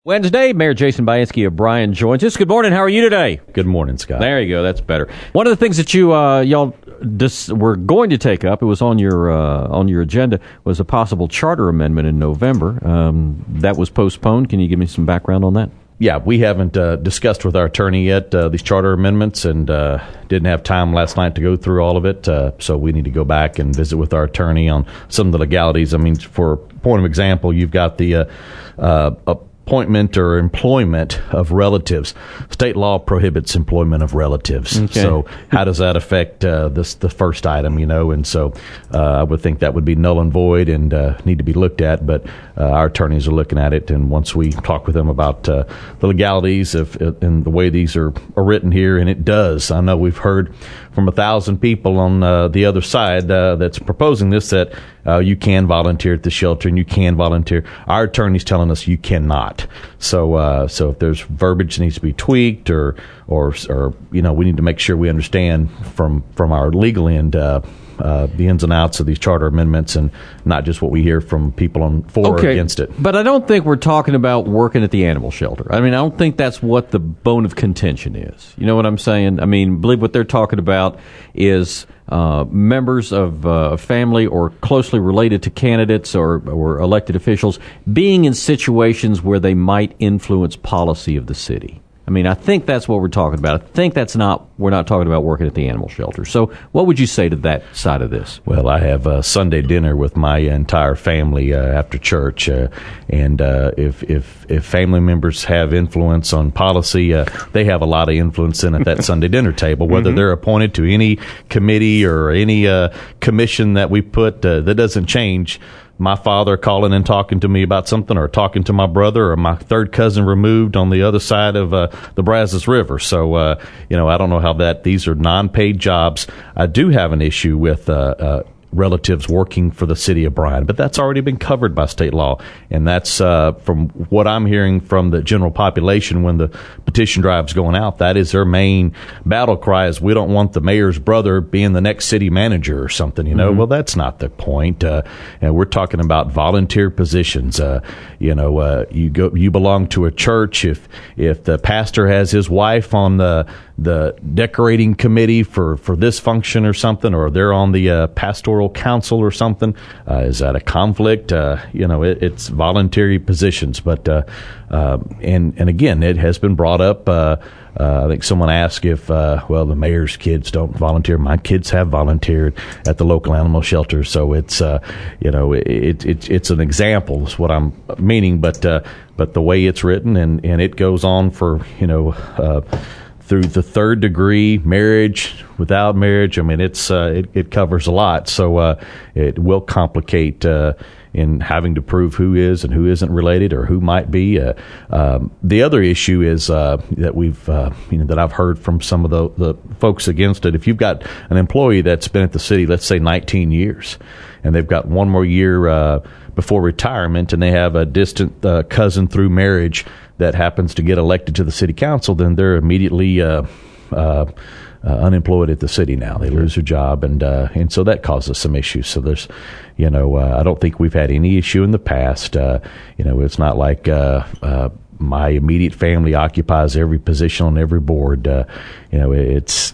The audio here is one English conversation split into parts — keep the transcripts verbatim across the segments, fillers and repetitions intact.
Wednesday, Mayor Jason Bainski of Bryan joins us. Good morning. How are you today? Good morning, Scott. There you go. That's better. One of the things that you uh, y'all dis- were going to take up, it was on your uh, on your agenda, was a possible charter amendment in November. Um, that was postponed. Can you give me some background on that? Yeah, we haven't uh, discussed with our attorney yet uh, these charter amendments, and uh, didn't have time last night to go through all of it. Uh, so we need to go back and visit with our attorney on some of the legalities. I mean, for point of example, you've got the uh, uh, appointment or employment of relatives. State law prohibits employment of relatives. Okay. So how does that affect uh, this the first item, you know? And so uh, I would think that would be null and void and uh, need to be looked at. But uh, our attorneys are looking at it, and once we talk with them about uh, the legalities of and the way these are, are written here, and it does. I know we've heard from a thousand people on uh, the other side uh, that's proposing this that uh, you can volunteer at the shelter and you can volunteer. Our attorney's telling us you cannot. So, uh, so if there's verbiage that needs to be tweaked, or, or, or you know, we need to make sure we understand from from our legal end uh, uh, the ins and outs of these charter amendments, and not just what we hear from people on for okay, or against it. But I don't think we're talking about working at the animal shelter. I mean, I don't think that's what the bone of contention is. You know what I'm saying? I mean, I believe what they're talking about is uh, members of uh, a family or closely related to candidates or, or elected officials being in situations where they might influence policy of the city. I mean, I think that's what we're talking about. I think that's not, we're not talking about working at the animal shelter. So what would you say to that side of this? Well, I have a Sunday dinner with my entire family uh, after church, uh, and uh, if, if if family members have influence on policy, uh, they have a lot of influence in at that Sunday dinner table, whether mm-hmm. they're appointed to any committee or any uh, commission that we put, uh, that doesn't change. My father calling and talking to me about something, or talking to my brother, or my third cousin removed on the other side of uh, the Brazos River. So, uh, you know, I don't know how that, these are non-paid jobs. I do have an issue with uh, uh, relatives working for the city of Bryan, but that's already been covered by state law. And that's, uh, from what I'm hearing from the general population when the petition drive's going out, that is their main battle cry, is we don't want the mayor's brother being the next city manager or something, you know. Mm-hmm. Well, that's not the point. Uh, and we're talking about volunteer positions. Uh, you know, uh, you go, you belong to a church. If, if the pastor has his wife on the, the decorating committee for, for this function or something, or they're on the uh, pastoral council or something, uh, is that a conflict? Uh, you know, it, it's voluntary positions. But uh, uh, and and again, it has been brought up. Uh, uh, I think someone asked if uh, well, the mayor's kids don't volunteer. My kids have volunteered at the local animal shelter, so it's uh, you know it, it it's an example is what I'm meaning. But uh, but the way it's written, and and it goes on for you know. Uh, through the third degree, marriage, without marriage. I mean, it's uh, it, it covers a lot. So uh, it will complicate uh, in having to prove who is and who isn't related, or who might be. Uh, um, the other issue is uh, that we've uh, you know that I've heard from some of the, the folks against it. If you've got an employee that's been at the city, let's say nineteen years, and they've got one more year uh, before retirement, and they have a distant uh, cousin through marriage that happens to get elected to the city council, then they're immediately uh, uh, uh, unemployed at the city now. They lose their job, and uh, and so that causes some issues. So there's, you know, uh, I don't think we've had any issue in the past. Uh, you know, it's not like uh, uh, my immediate family occupies every position on every board. Uh, you know, it's.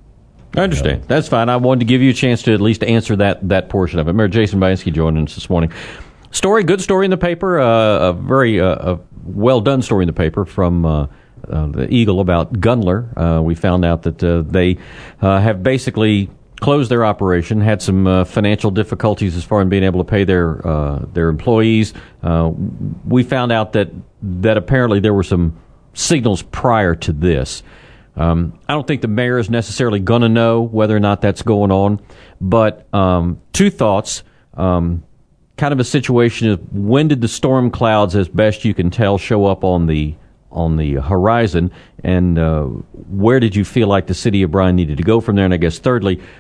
I understand. That's fine. I wanted to give you a chance to at least answer that that portion of it. Mayor Jason Bainski joining us this morning. Story, good story in the paper, uh, a very uh, a well-done story in the paper from uh, uh, the Eagle about Gunler. Uh, we found out that uh, they uh, have basically closed their operation, had some uh, financial difficulties as far as being able to pay their uh, their employees. Uh, we found out that, that apparently there were some signals prior to this. Um, I don't think the mayor is necessarily going to know whether or not that's going on, but um, two thoughts. Um, kind of a situation of when did the storm clouds, as best you can tell, show up on the on the horizon, and uh, where did you feel like the city of Bryan needed to go from there? And I guess thirdly,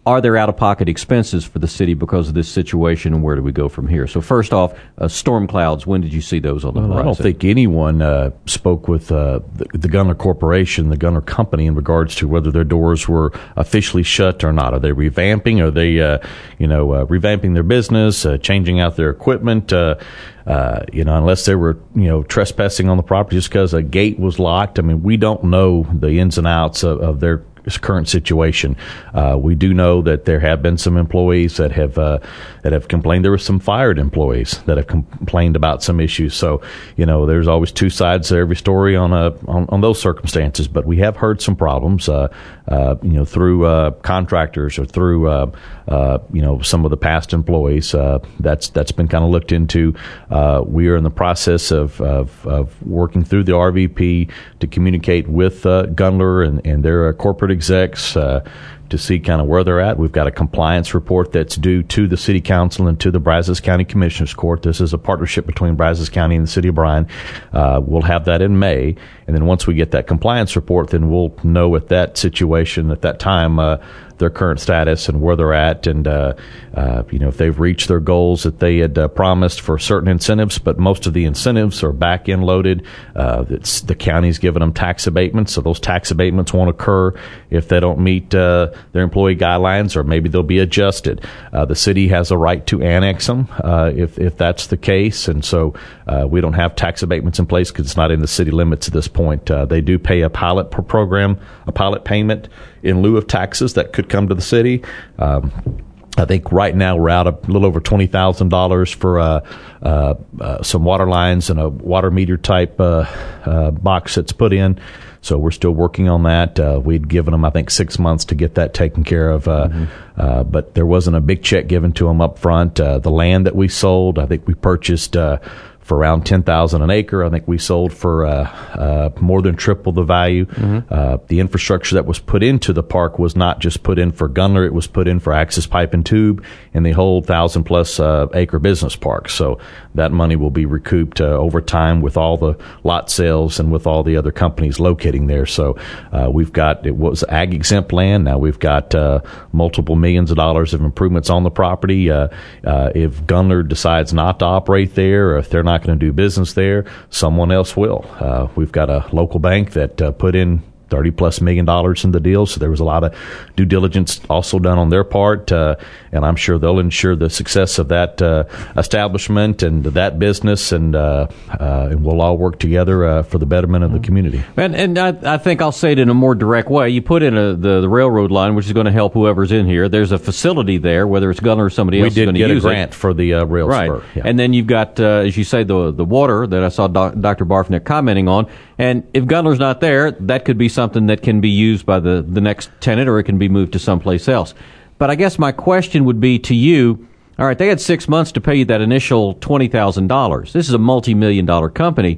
are there out-of-pocket expenses for the city because of this situation, and where do we go from here? So first off, uh, storm clouds, when did you see those on the well, horizon? I don't think anyone uh, spoke with uh, the, the Gunler Corporation, the Gunler Company, in regards to whether their doors were officially shut or not. Are they revamping? Are they, uh, you know, uh, revamping their business, uh, changing out their equipment? Uh, uh, you know, unless they were, you know, trespassing on the property just because a gate was locked. I mean, we don't know the ins and outs of, of their current situation. Uh, we do know that there have been some employees that have uh, that have complained. There were some fired employees that have complained about some issues. So, you know, there's always two sides to every story on a on, on those circumstances. But we have heard some problems, uh, uh, you know, through uh, contractors or through uh, uh, you know some of the past employees. Uh, that's that's been kind of looked into. Uh, we are in the process of, of of working through the R V P to communicate with uh, Gunler and and their uh, corporate execs uh, to see kind of where they're at. We've got a compliance report that's due to the City Council and to the Brazos County Commissioners Court. This is a partnership between Brazos County and the City of Bryan. Uh, we'll have that in May, and then once we get that compliance report, then we'll know at that situation, at that time, uh, their current status and where they're at, and uh, uh, you know if they've reached their goals that they had uh, promised for certain incentives. But most of the incentives are back end loaded. Uh, it's, the county's given them tax abatements, so those tax abatements won't occur if they don't meet uh, their employee guidelines, or maybe they'll be adjusted. Uh, the city has a right to annex them uh, if if that's the case, and so uh, we don't have tax abatements in place because it's not in the city limits at this point. Uh, they do pay a pilot per program, a pilot payment in lieu of taxes that could come to the city. Um, I think right now we're out a little over twenty thousand dollars for uh, uh, uh, some water lines and a water meter type uh, uh, box that's put in. So we're still working on that. Uh, we'd given them, I think, six months to get that taken care of. Uh, mm-hmm. uh, but there wasn't a big check given to them up front. Uh, the land that we sold, I think we purchased uh, for around ten thousand dollars an acre. I think we sold for uh, uh, more than triple the value. Mm-hmm. Uh, the infrastructure that was put into the park was not just put in for Gunler. It was put in for Access Pipe and Tube and the whole thousand plus uh, acre business park. So that money will be recouped uh, over time with all the lot sales and with all the other companies locating there. So uh, we've got, it was ag exempt land. Now we've got uh, multiple millions of dollars of improvements on the property. Uh, uh, if Gunler decides not to operate there, or if they're not going to do business there, someone else will. Uh, we've got a local bank that uh, put in thirty plus million dollars in the deal, so there was a lot of due diligence also done on their part, uh, and I'm sure they'll ensure the success of that uh, establishment and that business, and uh, uh, and we'll all work together uh, for the betterment of the community. And, and I, I think I'll say it in a more direct way. You put in a, the, the railroad line, which is going to help whoever's in here. There's a facility there, whether it's Gunler or somebody else is going to use it. We did get a grant for the uh, rail right. spur. Yeah. And then you've got, uh, as you say, the the water that I saw doc, Doctor Barfnick commenting on. And if Gunler's not there, that could be something that can be used by the, the next tenant, or it can be moved to someplace else. But I guess my question would be to you, all right, they had six months to pay you that initial twenty thousand dollars. This is a multi-million dollar company.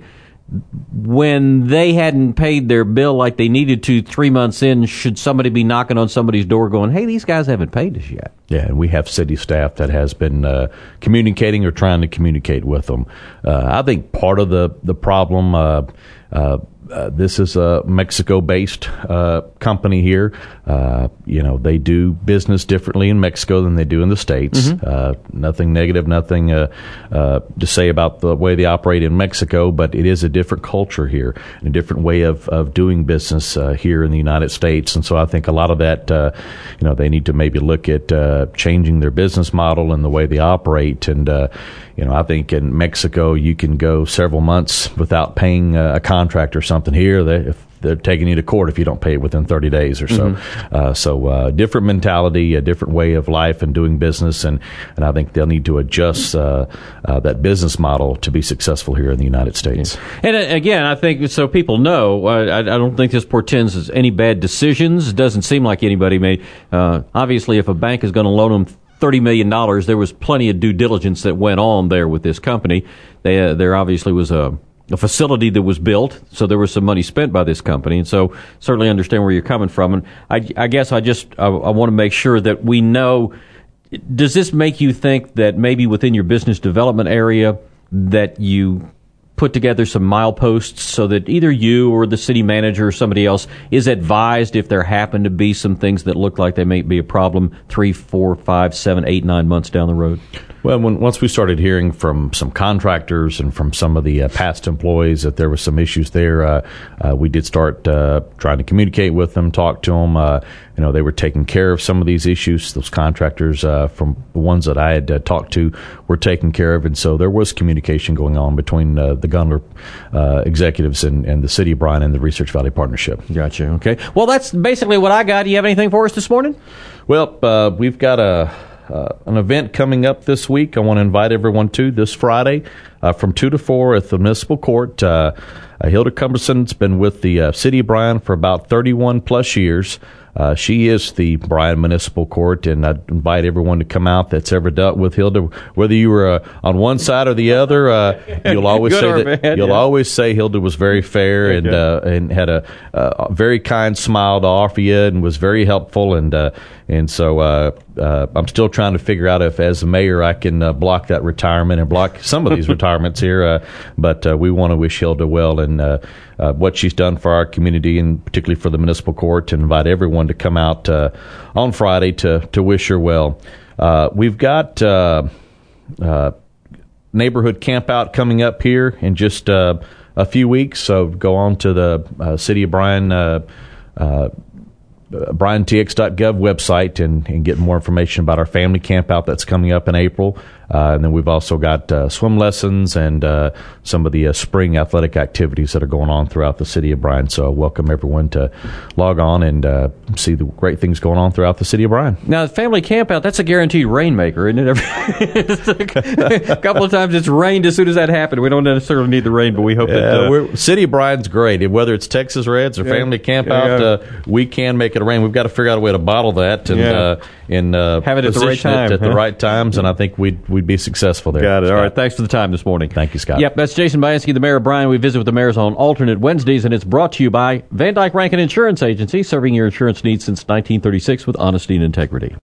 When they hadn't paid their bill like they needed to three months in, should somebody be knocking on somebody's door going, hey, these guys haven't paid us yet? Yeah, and we have city staff that has been uh, communicating or trying to communicate with them. Uh, I think part of the, the problem, uh, uh, uh, this is a Mexico-based uh, company here. Uh, you know, they do business differently in Mexico than they do in the States. Mm-hmm. Uh, nothing negative, nothing uh, uh, to say about the way they operate in Mexico, but it is a different culture here, and a different way of, of doing business uh, here in the United States. And so I think a lot of that, uh, you know, they need to maybe look at uh, changing their business model and the way they operate. And, uh, you know, I think in Mexico you can go several months without paying a, a contract or something. Here, they, if they're taking you to court if you don't pay it within thirty days or so. Mm-hmm. Uh, so uh, different mentality, a different way of life and doing business, and, and I think they'll need to adjust uh, uh, that business model to be successful here in the United States. And uh, again, I think so people know, I, I don't think this portends as any bad decisions. It doesn't seem like anybody made. Uh, obviously, if a bank is going to loan them thirty million dollars, there was plenty of due diligence that went on there with this company. They, uh, there obviously was a a facility that was built, so there was some money spent by this company, and so certainly understand where you're coming from. And I, I guess I just I, I want to make sure that we know, does this make you think that maybe within your business development area that you put together some mileposts so that either you or the city manager or somebody else is advised if there happen to be some things that look like they may be a problem three, four, five, seven, eight, nine months down the road? Well, when, once we started hearing from some contractors and from some of the uh, past employees that there were some issues there, uh, uh, we did start uh, trying to communicate with them, talk to them. Uh, you know, they were taking care of some of these issues. Those contractors, uh, from the ones that I had uh, talked to, were taken care of, and so there was communication going on between uh, the Gundler uh, executives and, and the City of Bryan and the Research Valley Partnership. Gotcha. Okay. Well, that's basically what I got. Do you have anything for us this morning? Well, uh, we've got a. Uh, an event coming up this week I want to invite everyone to this Friday uh, from two to four at the Municipal Court. Uh, uh, Hilda Cumberson's been with the uh, City of Bryan for about thirty-one plus years. Uh, she is the Bryan Municipal Court, and I invite everyone to come out that's ever dealt with Hilda. Whether you were uh, on one side or the other, uh, you'll always say that bad, you'll yeah. always say Hilda was very fair and uh, and had a, a very kind smile to offer you and was very helpful. And uh, and so uh, uh, I'm still trying to figure out if, as a mayor, I can uh, block that retirement and block some of these retirements here. Uh, but uh, we want to wish Hilda well and uh, uh, what she's done for our community, and particularly for the municipal court, and invite everyone to come out uh, on Friday to to wish her well. Uh, we've got uh, uh, neighborhood camp out coming up here in just uh, a few weeks. So go on to the uh, City of Bryan uh, uh, Bryan T X dot gov website and, and get more information about our family camp out that's coming up in April. Uh, and then we've also got uh, swim lessons and uh, some of the uh, spring athletic activities that are going on throughout the City of Bryan. So I welcome everyone to log on and uh, see the great things going on throughout the City of Bryan. Now, the family camp out, that's a guaranteed rainmaker, isn't it? A couple of times it's rained as soon as that happened. We don't necessarily need the rain, but we hope yeah, that... Uh, we're, City of Bryan's great. Whether it's Texas Reds or yeah, family camp yeah, out, yeah. Uh, we can make it rain. We've got to figure out a way to bottle that and, yeah. uh, and uh, have it at the right time. at huh? the right times, and I think we'd, we'd be successful there. Got it. Scott. All right. Thanks for the time this morning. Thank you, Scott. Yep. That's Jason Bainski, the mayor of Bryan. We visit with the mayors on alternate Wednesdays, and it's brought to you by Van Dyke Rankin Insurance Agency, serving your insurance needs since nineteen thirty-six with honesty and integrity.